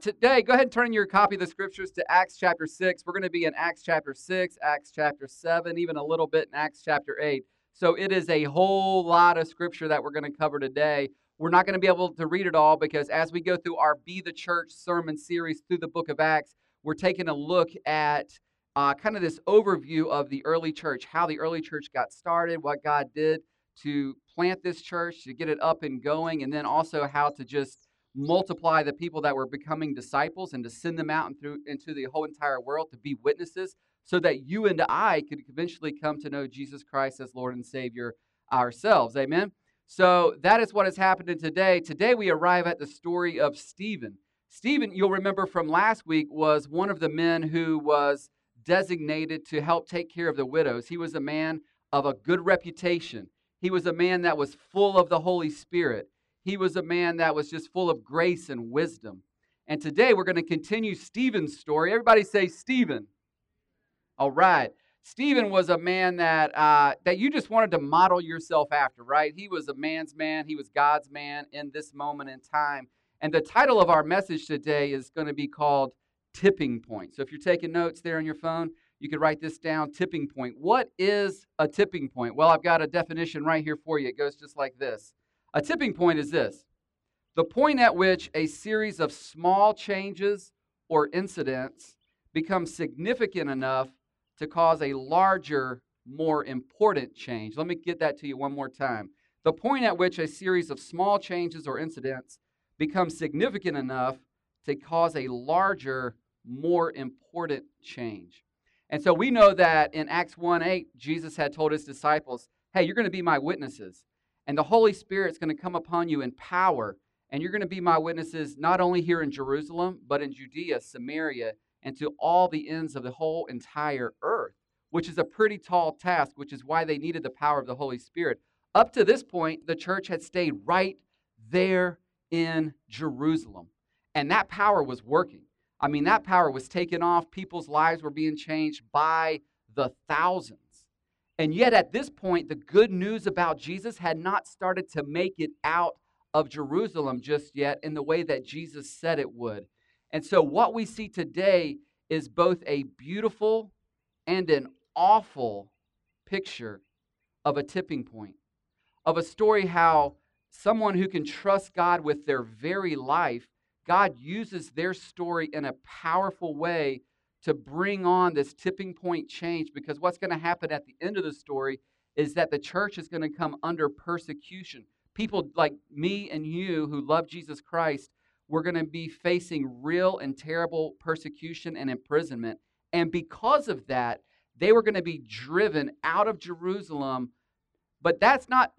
Today, go ahead and turn your copy of the scriptures to Acts chapter 6. We're going to be in Acts chapter 6, Acts chapter 7, even a little bit in Acts chapter 8. So it is a whole lot of scripture that we're going to cover today. We're not going to be able to read it all because as we go through our Be the Church sermon series through the book of Acts, we're taking a look at kind of this overview of the early church, how the early church got started, what God did to plant this church, to get it up and going, and then also how to just multiply the people that were becoming disciples and to send them out into the whole entire world to be witnesses so that you and I could eventually come to know Jesus Christ as Lord and Savior ourselves. Amen? So that is what has happened today. Today we arrive at the story of Stephen. Stephen, you'll remember from last week, was one of the men who was designated to help take care of the widows. He was a man of a good reputation. He was a man that was full of the Holy Spirit. He was a man that was just full of grace and wisdom. And today we're going to continue Stephen's story. Everybody say Stephen. All right. Stephen was a man that you just wanted to model yourself after, right? He was a man's man. He was God's man in this moment in time. And the title of our message today is going to be called Tipping Point. So if you're taking notes there on your phone, you could write this down, tipping point. What is a tipping point? Well, I've got a definition right here for you. It goes just like this. A tipping point is this: the point at which a series of small changes or incidents become significant enough to cause a larger, more important change. Let me get that to you one more time. The point at which a series of small changes or incidents become significant enough to cause a larger, more important change. And so we know that in Acts 1:8, Jesus had told his disciples, hey, you're going to be my witnesses. And the Holy Spirit's going to come upon you in power. And you're going to be my witnesses not only here in Jerusalem, but in Judea, Samaria, and to all the ends of the whole entire earth, which is a pretty tall task, which is why they needed the power of the Holy Spirit. Up to this point, the church had stayed right there in Jerusalem. And that power was working. I mean, that power was taking off. People's lives were being changed by the thousands. And yet at this point, the good news about Jesus had not started to make it out of Jerusalem just yet in the way that Jesus said it would. And so what we see today is both a beautiful and an awful picture of a tipping point, of a story how someone who can trust God with their very life, God uses their story in a powerful way to bring on this tipping point change, because what's going to happen at the end of the story is that the church is going to come under persecution. People like me and you who love Jesus Christ, we're going to be facing real and terrible persecution and imprisonment. And because of that, they were going to be driven out of Jerusalem. But that's not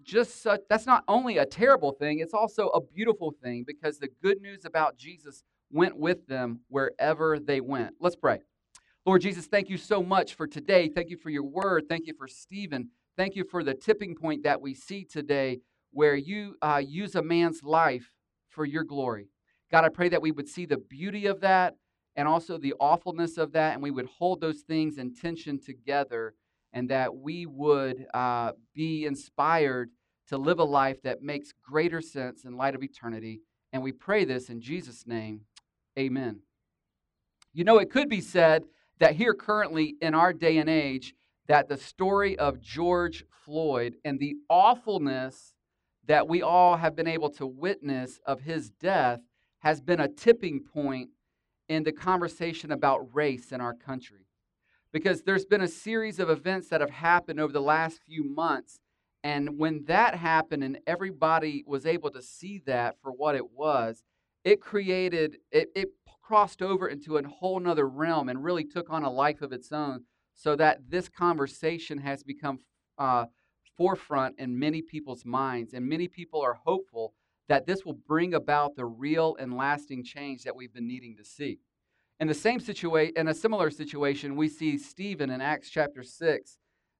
only a terrible thing, it's also a beautiful thing, because the good news about Jesus went with them wherever they went. Let's pray. Lord Jesus, thank you so much for today. Thank you for your word. Thank you for Stephen. Thank you for the tipping point that we see today where you use a man's life for your glory. God, I pray that we would see the beauty of that and also the awfulness of that, and we would hold those things in tension together, and that we would be inspired to live a life that makes greater sense in light of eternity. And we pray this in Jesus' name. Amen. You know, it could be said that here currently in our day and age, that the story of George Floyd and the awfulness that we all have been able to witness of his death has been a tipping point in the conversation about race in our country. Because there's been a series of events that have happened over the last few months, and when that happened and everybody was able to see that for what it was, it crossed over into a whole nother realm and really took on a life of its own, so that this conversation has become forefront in many people's minds, and many people are hopeful that this will bring about the real and lasting change that we've been needing to see. In a similar situation, we see Stephen in Acts chapter 6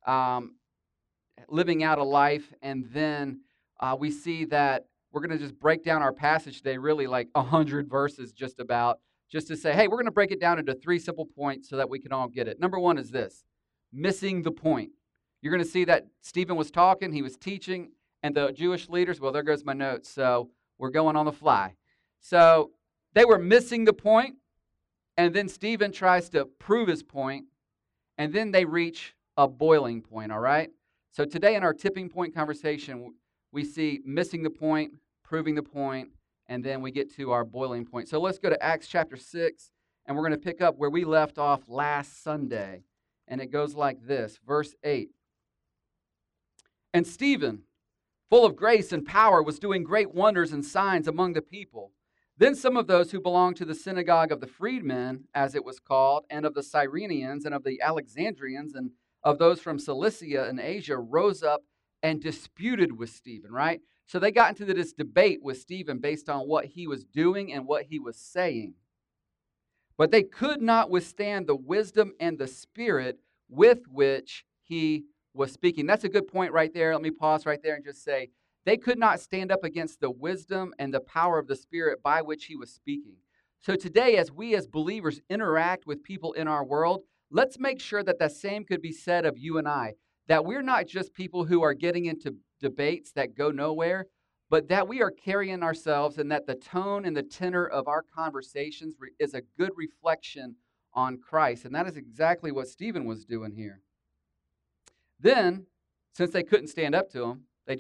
living out a life, and then we see that we're going to just break down our passage today, really like 100 verses just to say, hey, we're going to break it down into 3 simple points so that we can all get it. Number 1 is this: missing the point. You're going to see that Stephen was talking, he was teaching, and the Jewish leaders, well, there goes my notes, so we're going on the fly. So They were missing the point, and then Stephen tries to prove his point, and then they reach a boiling point, all right? So today in our tipping point conversation, we see missing the point, proving the point, and then we get to our boiling point. So let's go to Acts chapter 6, and we're going to pick up where we left off last Sunday. And it goes like this, verse 8. And Stephen, full of grace and power, was doing great wonders and signs among the people. Then some of those who belonged to the synagogue of the freedmen, as it was called, and of the Cyrenians, and of the Alexandrians, and of those from Cilicia and Asia, rose up and disputed with Stephen, right? So they got into this debate with Stephen based on what he was doing and what he was saying. But they could not withstand the wisdom and the spirit with which he was speaking. That's a good point right there. Let me pause right there and just say, they could not stand up against the wisdom and the power of the Spirit by which he was speaking. So today, as we as believers interact with people in our world, let's make sure that the same could be said of you and I, that we're not just people who are getting into debates that go nowhere, but that we are carrying ourselves and that the tone and the tenor of our conversations is a good reflection on Christ. And that is exactly what Stephen was doing here. Then, since they couldn't stand up to him,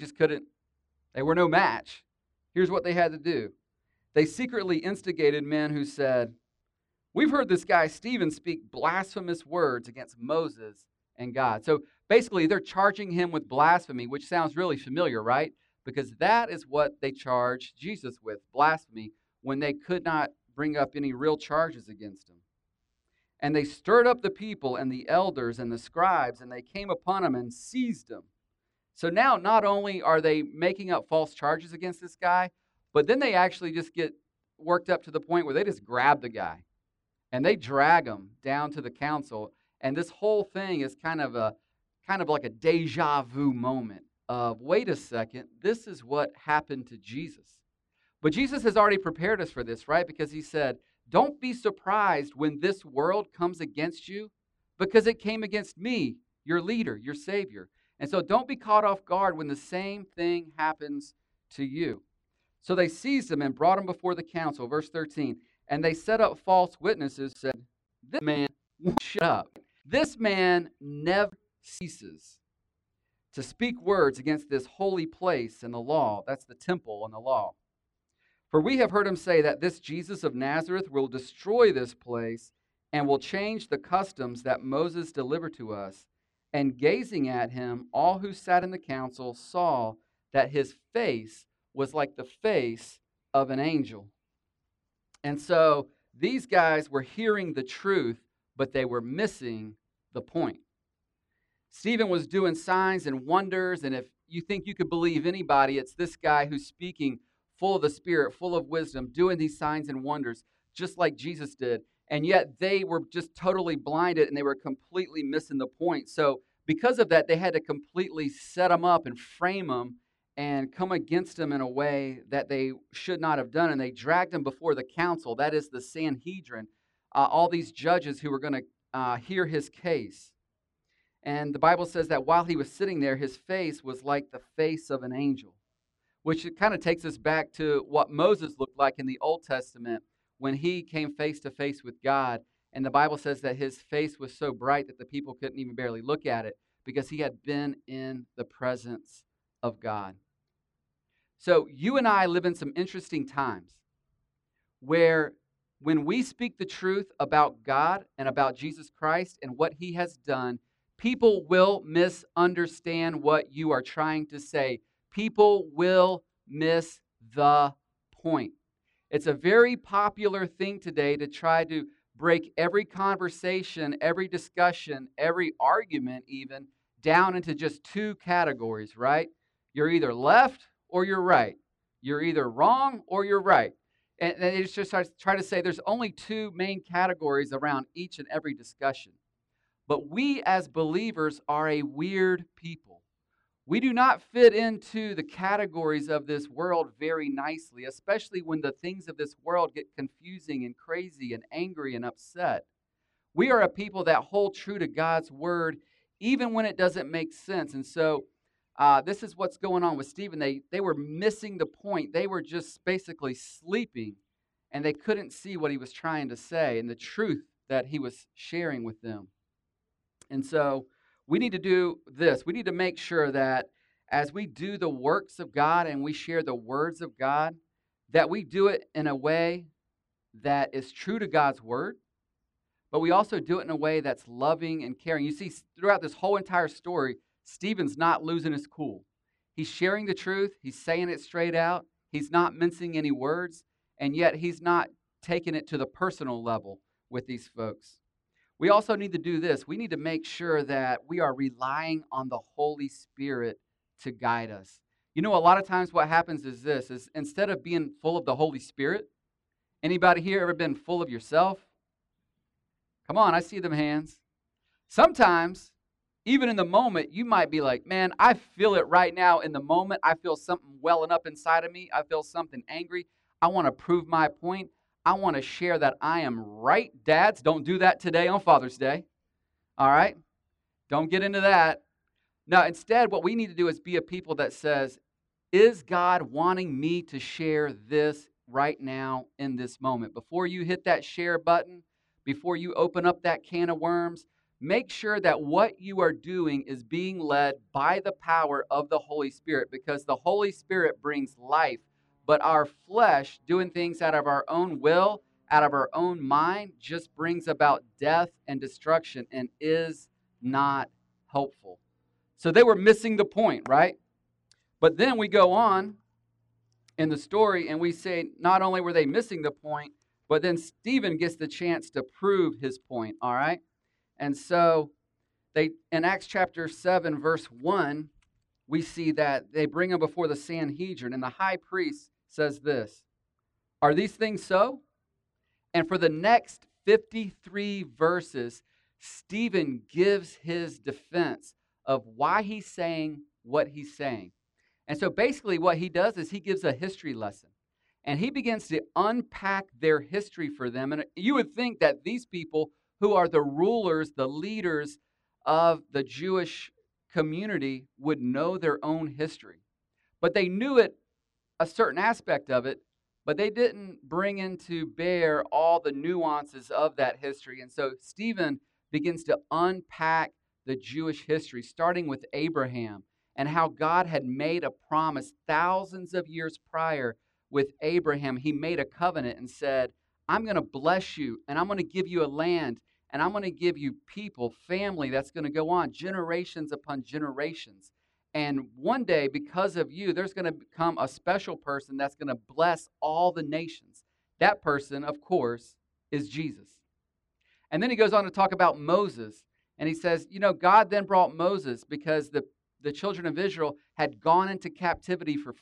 they were no match. Here's what they had to do. They secretly instigated men who said, "We've heard this guy Stephen speak blasphemous words against Moses and God." So basically, they're charging him with blasphemy, which sounds really familiar, right? Because that is what they charged Jesus with, blasphemy, when they could not bring up any real charges against him. And they stirred up the people and the elders and the scribes, and they came upon him and seized him. So now not only are they making up false charges against this guy, but then they actually just get worked up to the point where they just grab the guy and they drag him down to the council. And this whole thing is kind of like a deja vu moment of, wait a second, this is what happened to Jesus. But Jesus has already prepared us for this, right? Because he said, don't be surprised when this world comes against you, because it came against me, your leader, your Savior. And so don't be caught off guard when the same thing happens to you. So they seized him and brought him before the council. Verse 13. And they set up false witnesses, said, "This man won't shut up. This man never ceases to speak words against this holy place and the law." That's the temple and the law. "For we have heard him say that this Jesus of Nazareth will destroy this place and will change the customs that Moses delivered to us." And gazing at him, all who sat in the council saw that his face was like the face of an angel. And so these guys were hearing the truth, but they were missing the point. Stephen was doing signs and wonders, and if you think you could believe anybody, it's this guy who's speaking full of the Spirit, full of wisdom, doing these signs and wonders, just like Jesus did. And yet they were just totally blinded, and they were completely missing the point. So because of that, they had to completely set him up and frame him and come against him in a way that they should not have done. And they dragged him before the council, that is the Sanhedrin, all these judges who were going to hear his case. And the Bible says that while he was sitting there, his face was like the face of an angel, which it kind of takes us back to what Moses looked like in the Old Testament when he came face to face with God. And the Bible says that his face was so bright that the people couldn't even barely look at it because he had been in the presence of God. So you and I live in some interesting times where when we speak the truth about God and about Jesus Christ and what he has done, people will misunderstand what you are trying to say. People will miss the point. It's a very popular thing today to try to break every conversation, every discussion, every argument even, down into just two categories, right? You're either left or you're right. You're either wrong or you're right. And it's just try to say there's only two main categories around each and every discussion. But we as believers are a weird people. We do not fit into the categories of this world very nicely, especially when the things of this world get confusing and crazy and angry and upset. We are a people that hold true to God's word even when it doesn't make sense. And so this is what's going on with Stephen. They were missing the point. They were just basically sleeping. and they couldn't see what he was trying to say and the truth that he was sharing with them. And so we need to do this. We need to make sure that as we do the works of God and we share the words of God, that we do it in a way that is true to God's word, but we also do it in a way that's loving and caring. You see, throughout this whole entire story, Stephen's not losing his cool. He's sharing the truth. He's saying it straight out. He's not mincing any words, and yet he's not taking it to the personal level with these folks. We also need to do this. We need to make sure that we are relying on the Holy Spirit to guide us. You know, a lot of times what happens is this, is instead of being full of the Holy Spirit, anybody here ever been full of yourself? Come on, I see them hands. Sometimes, even in the moment, you might be like, man, I feel it right now in the moment. I feel something welling up inside of me. I feel something angry. I want to prove my point. I want to share that I am right. Dads, don't do that today on Father's Day. All right? Don't get into that. Now, instead, what we need to do is be a people that says, is God wanting me to share this right now in this moment? Before you hit that share button, before you open up that can of worms, make sure that what you are doing is being led by the power of the Holy Spirit, because the Holy Spirit brings life. But our flesh, doing things out of our own will, out of our own mind, just brings about death and destruction and is not helpful. So they were missing the point, right? But then we go on in the story and we say not only were they missing the point, but then Stephen gets the chance to prove his point, all right? And so they, in Acts chapter 7, verse 1, we see that they bring him before the Sanhedrin, and the high priest says this, "Are these things so?" And for the next 53 verses, Stephen gives his defense of why he's saying what he's saying. And so basically what he does is he gives a history lesson. And he begins to unpack their history for them. And you would think that these people who are the rulers, the leaders of the Jewish community would know their own history. But they knew it, a certain aspect of it, but they didn't bring into bear all the nuances of that history. And so Stephen begins to unpack the Jewish history, starting with Abraham and how God had made a promise thousands of years prior with Abraham. He made a covenant and said, I'm going to bless you, and I'm going to give you a land, and I'm going to give you people, family that's going to go on generations upon generations. And one day, because of you, there's going to become a special person that's going to bless all the nations. That person, of course, is Jesus. And then he goes on to talk about Moses. And he says, you know, God then brought Moses because the children of Israel had gone into captivity for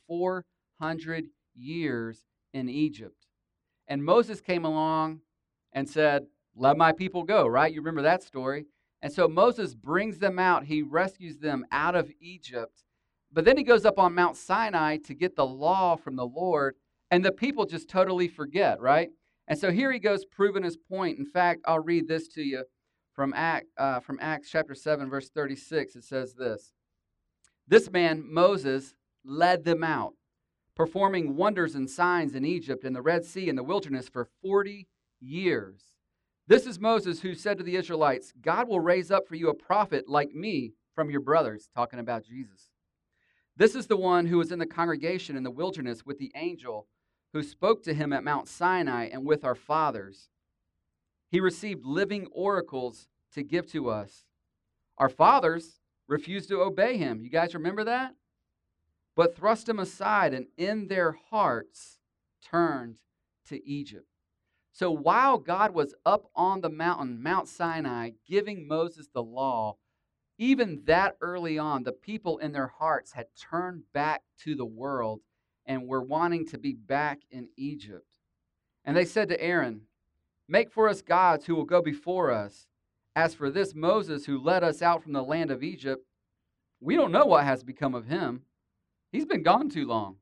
400 years in Egypt. And Moses came along and said, let my people go, right? You remember that story. And so Moses brings them out. He rescues them out of Egypt. But then he goes up on Mount Sinai to get the law from the Lord. And the people just totally forget, right? And so here he goes proving his point. In fact, I'll read this to you from Acts chapter 7, verse 36. It says this. This man, Moses, led them out, performing wonders and signs in Egypt and the Red Sea and the wilderness for 40 years. This is Moses who said to the Israelites, God will raise up for you a prophet like me from your brothers, talking about Jesus. This is the one who was in the congregation in the wilderness with the angel who spoke to him at Mount Sinai and with our fathers. He received living oracles to give to us. Our fathers refused to obey him. You guys remember that? But thrust him aside and in their hearts turned to Egypt. So while God was up on the mountain, Mount Sinai, giving Moses the law, even that early on, the people in their hearts had turned back to the world and were wanting to be back in Egypt. And they said to Aaron, make for us gods who will go before us. As for this Moses who led us out from the land of Egypt, we don't know what has become of him. He's been gone too long.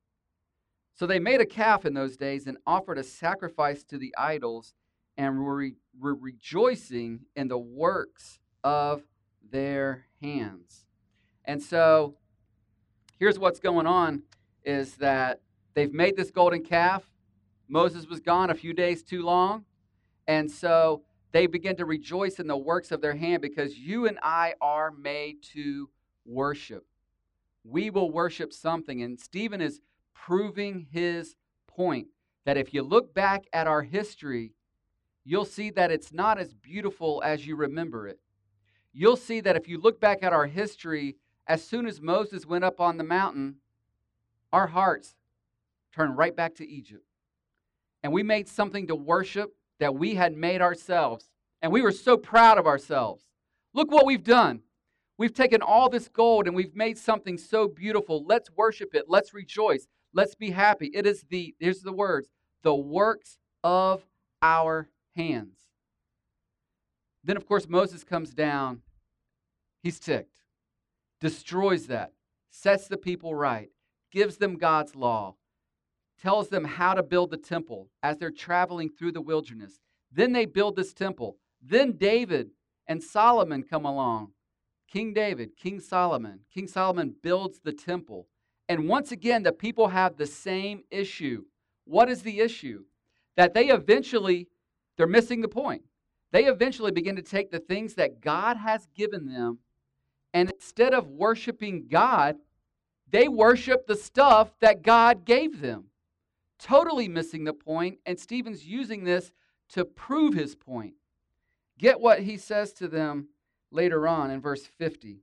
So they made a calf in those days and offered a sacrifice to the idols and were rejoicing in the works of their hands. And so here's what's going on is that they've made this golden calf. Moses was gone a few days too long. And so they begin to rejoice in the works of their hand because you and I are made to worship. We will worship something. And Stephen is proving his point that if you look back at our history, you'll see that it's not as beautiful as you remember it. You'll see that if you look back at our history, as soon as Moses went up on the mountain, our hearts turned right back to Egypt. And we made something to worship that we had made ourselves. And we were so proud of ourselves. Look what we've done. We've taken all this gold and we've made something so beautiful. Let's worship it. Let's rejoice. Let's be happy. It is here's the words, the works of our hands. Then, of course, Moses comes down. He's ticked, destroys that, sets the people right, gives them God's law, tells them how to build the temple as they're traveling through the wilderness. Then they build this temple. Then David and Solomon come along. King David, King Solomon. King Solomon builds the temple. And once again, the people have the same issue. What is the issue? That they're missing the point. They eventually begin to take the things that God has given them, and instead of worshiping God, they worship the stuff that God gave them. Totally missing the point, and Stephen's using this to prove his point. Get what he says to them later on in verse 50.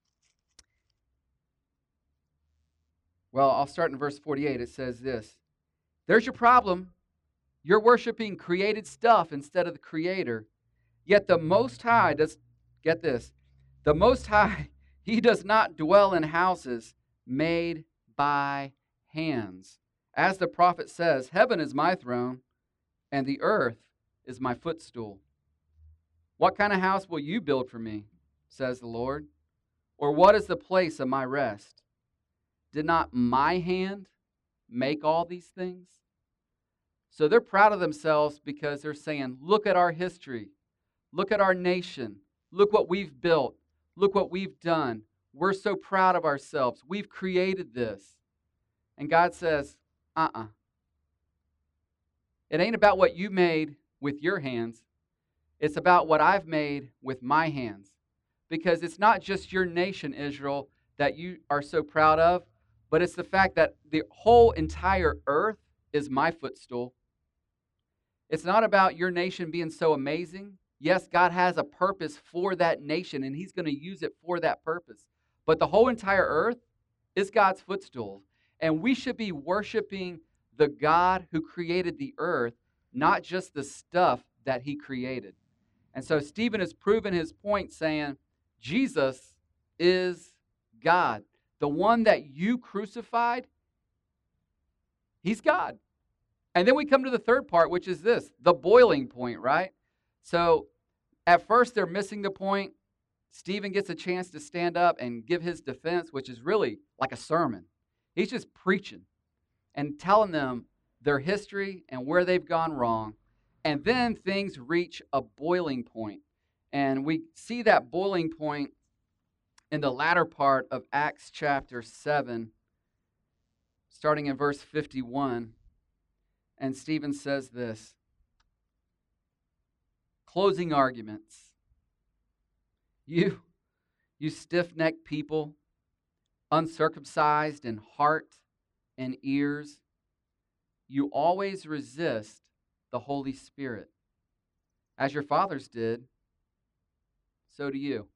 Well, I'll start in verse 48. It says this. There's your problem. You're worshiping created stuff instead of the Creator. Yet the Most High does, get this, the Most High, He does not dwell in houses made by hands. As the prophet says, heaven is my throne, and the earth is my footstool. What kind of house will you build for me, says the Lord? Or what is the place of my rest? Did not my hand make all these things? So they're proud of themselves because they're saying, look at our history. Look at our nation. Look what we've built. Look what we've done. We're so proud of ourselves. We've created this. And God says, It ain't about what you made with your hands. It's about what I've made with my hands. Because it's not just your nation, Israel, that you are so proud of, but it's the fact that the whole entire earth is my footstool. It's not about your nation being so amazing. Yes, God has a purpose for that nation, and He's going to use it for that purpose. But the whole entire earth is God's footstool. And we should be worshiping the God who created the earth, not just the stuff that He created. And so Stephen has proven his point saying, Jesus is God. The one that you crucified, He's God. And then we come to the third part, which is this, the boiling point, right? So at first they're missing the point. Stephen gets a chance to stand up and give his defense, which is really like a sermon. He's just preaching and telling them their history and where they've gone wrong. And then things reach a boiling point. And we see that boiling point in the latter part of Acts chapter 7, starting in verse 51. And Stephen says this, closing arguments. You stiff-necked people, uncircumcised in heart and ears, you always resist the Holy Spirit. As your fathers did, so do you.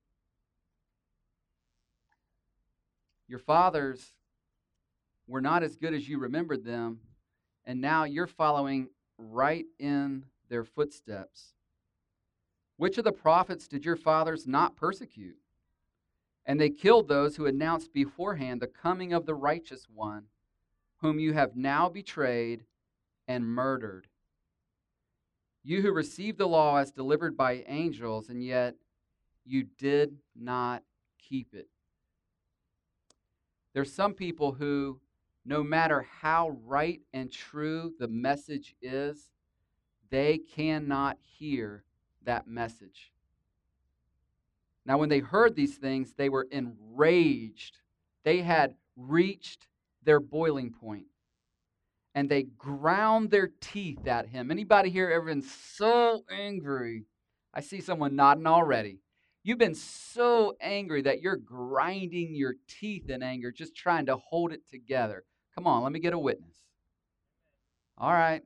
Your fathers were not as good as you remembered them, and now you're following right in their footsteps. Which of the prophets did your fathers not persecute? And they killed those who announced beforehand the coming of the righteous one, whom you have now betrayed and murdered. You who received the law as delivered by angels, and yet you did not keep it. There's some people who, no matter how right and true the message is, they cannot hear that message. Now, when they heard these things, they were enraged. They had reached their boiling point. and they ground their teeth at him. Anybody here ever been so angry? I see someone nodding already. You've been so angry that you're grinding your teeth in anger, just trying to hold it together. Come on, let me get a witness. All right.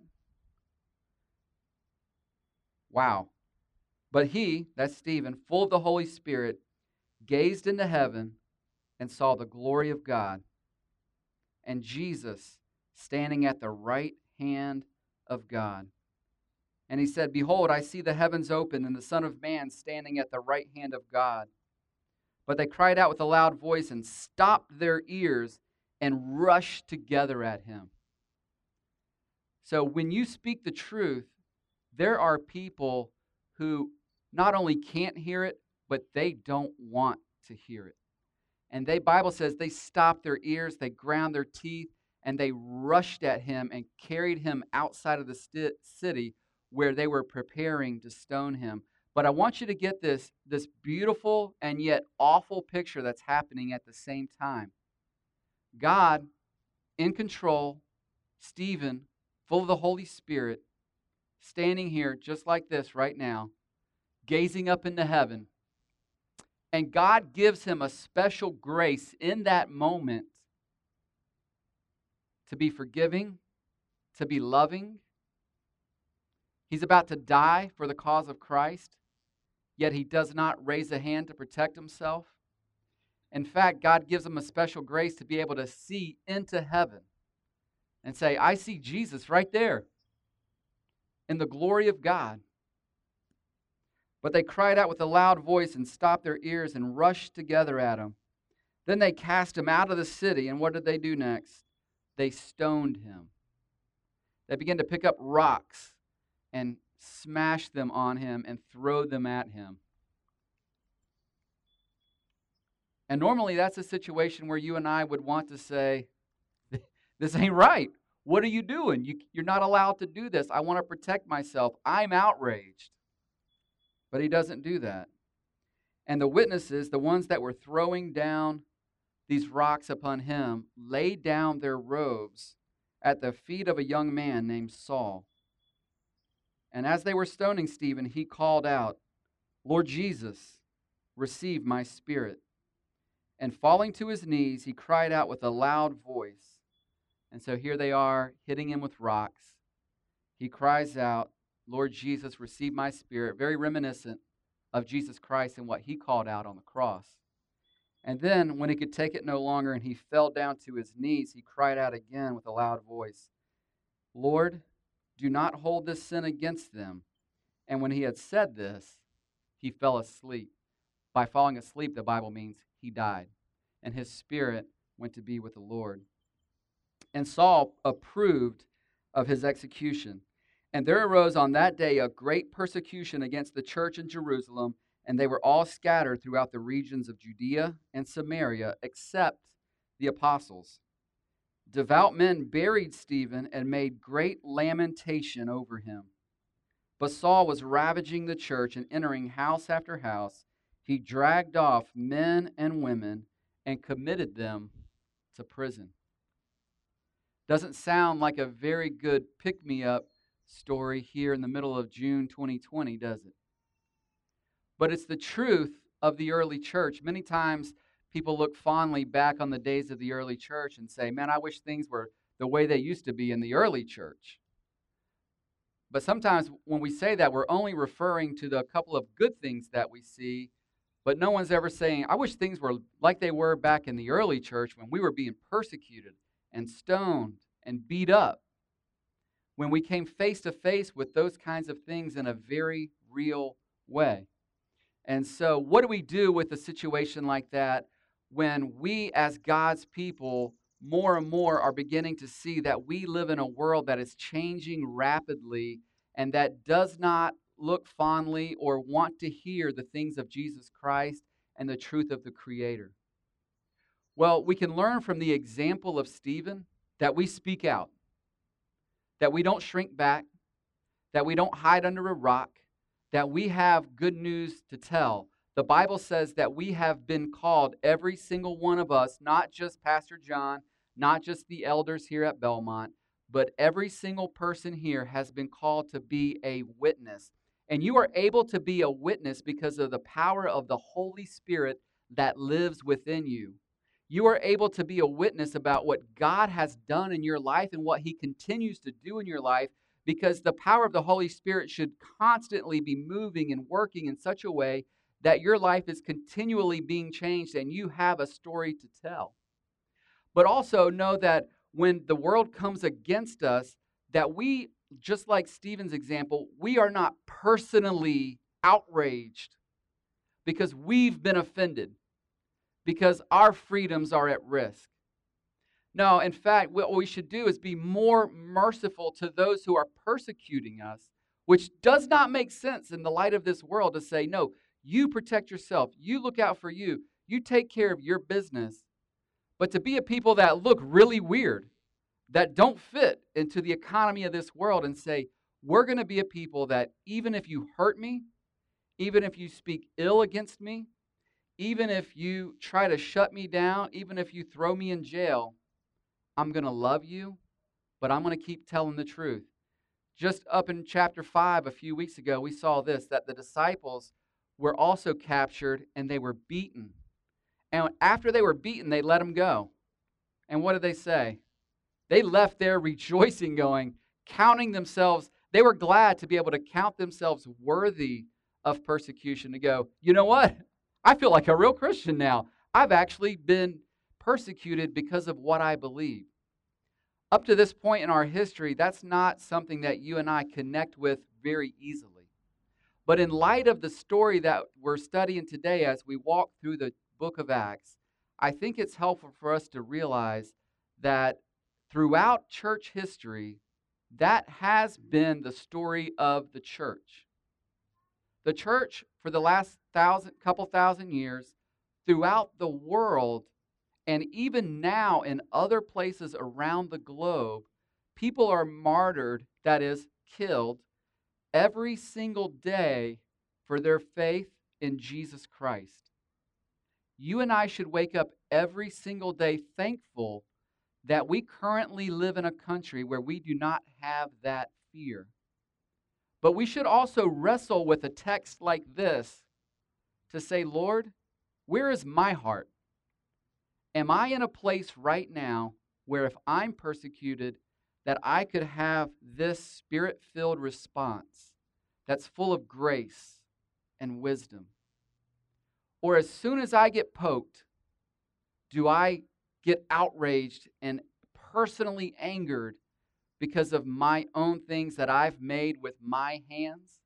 Wow. But he, that's Stephen, full of the Holy Spirit, gazed into heaven and saw the glory of God and Jesus standing at the right hand of God. And he said, "Behold, I see the heavens open and the Son of Man standing at the right hand of God." But they cried out with a loud voice and stopped their ears and rushed together at him. So when you speak the truth, there are people who not only can't hear it, but they don't want to hear it. And Bible says they stopped their ears, they ground their teeth, and they rushed at him and carried him outside of the city where they were preparing to stone him. But I want you to get this beautiful and yet awful picture that's happening at the same time. God in control, Stephen, full of the Holy Spirit, standing here just like this right now, gazing up into heaven. And God gives him a special grace in that moment to be forgiving, to be loving. He's about to die for the cause of Christ, yet he does not raise a hand to protect himself. In fact, God gives him a special grace to be able to see into heaven and say, "I see Jesus right there in the glory of God." But they cried out with a loud voice and stopped their ears and rushed together at him. Then they cast him out of the city, and what did they do next? They stoned him. They began to pick up rocks and smash them on him and throw them at him. And normally that's a situation where you and I would want to say, "This ain't right. What are you doing? You're not allowed to do this. I want to protect myself. I'm outraged." But he doesn't do that. And the witnesses, the ones that were throwing down these rocks upon him, laid down their robes at the feet of a young man named Saul. And as they were stoning Stephen, he called out, "Lord Jesus, receive my spirit." And falling to his knees, he cried out with a loud voice. And so here they are, hitting him with rocks. He cries out, "Lord Jesus, receive my spirit," very reminiscent of Jesus Christ and what he called out on the cross. And then, when he could take it no longer and he fell down to his knees, he cried out again with a loud voice, "Lord, do not hold this sin against them." And when he had said this, he fell asleep. By falling asleep, the Bible means he died, and his spirit went to be with the Lord. And Saul approved of his execution. And there arose on that day a great persecution against the church in Jerusalem, and they were all scattered throughout the regions of Judea and Samaria, except the apostles. Devout men buried Stephen and made great lamentation over him. But Saul was ravaging the church and entering house after house. He dragged off men and women and committed them to prison. Doesn't sound like a very good pick-me-up story here in the middle of June 2020, does it? But it's the truth of the early church. Many times people look fondly back on the days of the early church and say, "Man, I wish things were the way they used to be in the early church." But sometimes when we say that, we're only referring to the couple of good things that we see, but no one's ever saying, "I wish things were like they were back in the early church when we were being persecuted and stoned and beat up, when we came face to face with those kinds of things in a very real way." And so what do we do with a situation like that when we as God's people more and more are beginning to see that we live in a world that is changing rapidly and that does not look fondly or want to hear the things of Jesus Christ and the truth of the Creator? Well, we can learn from the example of Stephen that we speak out, that we don't shrink back, that we don't hide under a rock, that we have good news to tell. The Bible says that we have been called, every single one of us, not just Pastor John, not just the elders here at Belmont, but every single person here has been called to be a witness. And you are able to be a witness because of the power of the Holy Spirit that lives within you. You are able to be a witness about what God has done in your life and what He continues to do in your life, because the power of the Holy Spirit should constantly be moving and working in such a way that your life is continually being changed and you have a story to tell. But also know that when the world comes against us, that we, just like Stephen's example, we are not personally outraged because we've been offended, because our freedoms are at risk. No, in fact, what we should do is be more merciful to those who are persecuting us, which does not make sense in the light of this world to say, no, you protect yourself, you look out for you take care of your business. But to be a people that look really weird, that don't fit into the economy of this world, and say, we're going to be a people that even if you hurt me, even if you speak ill against me, even if you try to shut me down, even if you throw me in jail, I'm going to love you, but I'm going to keep telling the truth. Just up in chapter 5 a few weeks ago, we saw this, that the disciples were also captured and they were beaten. And after they were beaten, they let them go. And what did they say? They left there rejoicing, going, counting themselves. They were glad to be able to count themselves worthy of persecution, to go, you know what? I feel like a real Christian now. I've actually been persecuted because of what I believe. Up to this point in our history, that's not something that you and I connect with very easily. But in light of the story that we're studying today as we walk through the book of Acts, I think it's helpful for us to realize that throughout church history, that has been the story of the church. The church, for the last couple thousand years, throughout the world, and even now in other places around the globe, people are martyred, that is, killed, every single day for their faith in Jesus Christ. You and I should wake up every single day thankful that we currently live in a country where we do not have that fear. But we should also wrestle with a text like this to say, Lord, where is my heart? Am I in a place right now where if I'm persecuted, that I could have this Spirit-filled response that's full of grace and wisdom? Or as soon as I get poked, do I get outraged and personally angered because of my own things that I've made with my hands?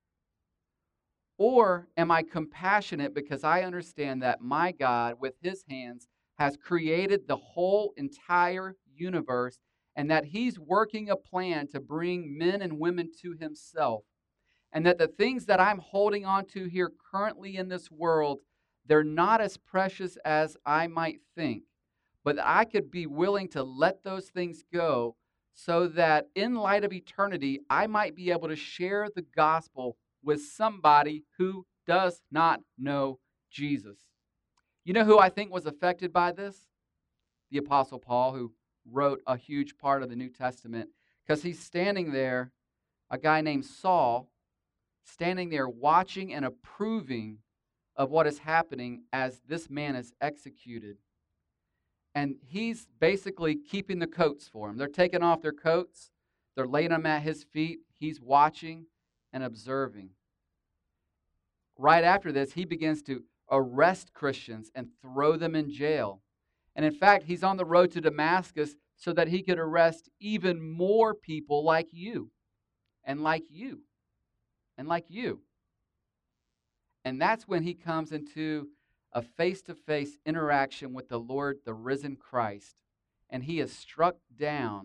Or am I compassionate because I understand that my God, with His hands, has created the whole entire universe, and that He's working a plan to bring men and women to Himself, and that the things that I'm holding on to here currently in this world, they're not as precious as I might think, but that I could be willing to let those things go so that in light of eternity, I might be able to share the gospel with somebody who does not know Jesus. You know who I think was affected by this? The Apostle Paul, who wrote a huge part of the New Testament, because he's standing there, a guy named Saul, standing there watching and approving of what is happening as this man is executed. And he's basically keeping the coats for him. They're taking off their coats. They're laying them at his feet. He's watching and observing. Right after this, he begins to arrest Christians and throw them in jail. And in fact, he's on the road to Damascus so that he could arrest even more people like you and like you and like you. And that's when he comes into a face-to-face interaction with the Lord, the risen Christ. And he is struck down.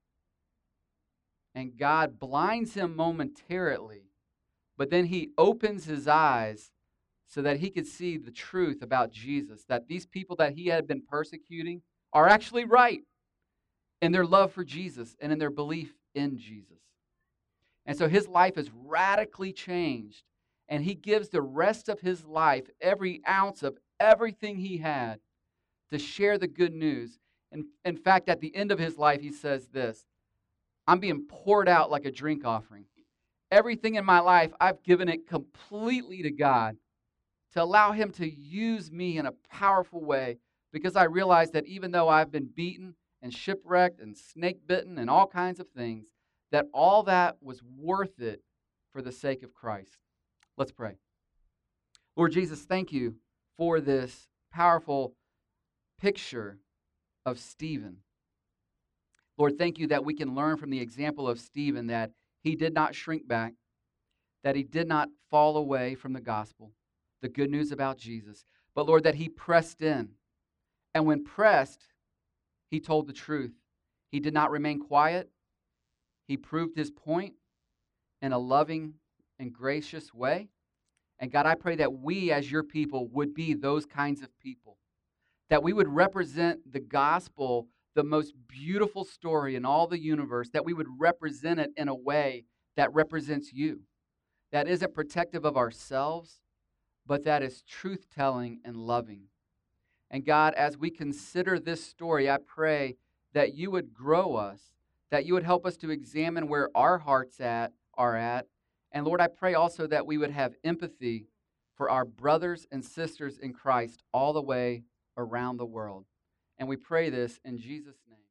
And God blinds him momentarily. But then He opens his eyes so that he could see the truth about Jesus, that these people that he had been persecuting are actually right in their love for Jesus and in their belief in Jesus. And so his life is radically changed, and he gives the rest of his life, every ounce of everything he had, to share the good news. And in fact, at the end of his life, he says this: I'm being poured out like a drink offering. Everything in my life, I've given it completely to God to allow Him to use me in a powerful way, because I realize that even though I've been beaten and shipwrecked and snake bitten and all kinds of things, that all that was worth it for the sake of Christ. Let's pray. Lord Jesus, thank you for this powerful picture of Stephen. Lord, thank you that we can learn from the example of Stephen that he did not shrink back, that he did not fall away from the gospel, the good news about Jesus, but Lord, that he pressed in. And when pressed, he told the truth. He did not remain quiet. He proved his point in a loving and gracious way. And God, I pray that we as your people would be those kinds of people, that we would represent the gospel, the most beautiful story in all the universe, that we would represent it in a way that represents you, that isn't protective of ourselves, but that is truth-telling and loving. And God, as we consider this story, I pray that you would grow us, that you would help us to examine where our hearts are at. And Lord, I pray also that we would have empathy for our brothers and sisters in Christ all the way around the world. And we pray this in Jesus' name.